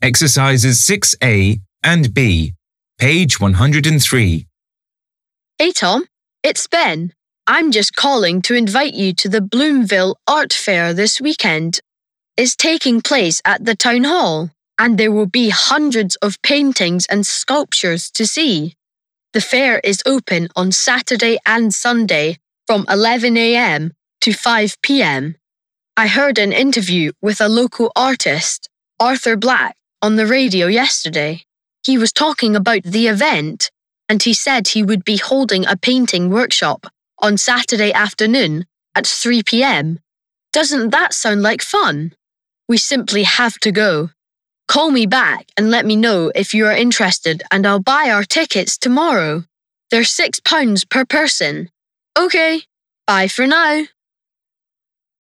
Exercises 6A and B, page 103. Hey Tom, it's Ben. I'm just calling to invite you to the Bloomville Art Fair this weekend. It's taking place at the Town Hall, and there will be hundreds of paintings and sculptures to see. The fair is open on Saturday and Sunday from 11 a.m. to 5 p.m. I heard an interview with a local artist, Arthur Black, on the radio yesterday. He was talking about the event, and he said he would be holding a painting workshop on Saturday afternoon at 3 p.m. Doesn't that sound like fun? We simply have to go. Call me back and let me know if you are interested, and I'll buy our tickets tomorrow. They're £6 per person. Okay, bye for now.